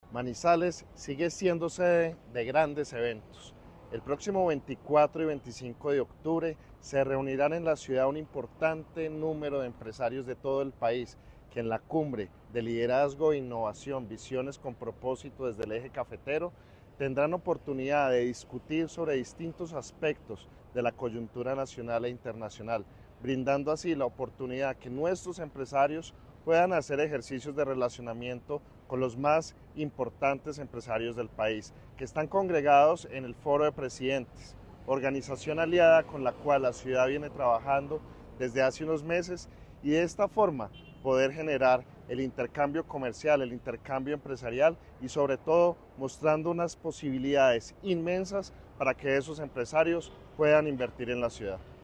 Manizales sigue siendo sede de grandes eventos. El próximo 24 y 25 de octubre se reunirán en la ciudad un importante número de empresarios de todo el país que en la cumbre de liderazgo, innovación, visiones con propósito desde el eje cafetero tendrán oportunidad de discutir sobre distintos aspectos de la coyuntura nacional e internacional, brindando así la oportunidad que nuestros empresarios puedan hacer ejercicios de relacionamiento con los más importantes empresarios del país, que están congregados en el Foro de Presidentes, organización aliada con la cual la ciudad viene trabajando desde hace unos meses, y de esta forma poder generar el intercambio comercial, el intercambio empresarial y sobre todo mostrando unas posibilidades inmensas para que esos empresarios puedan invertir en la ciudad.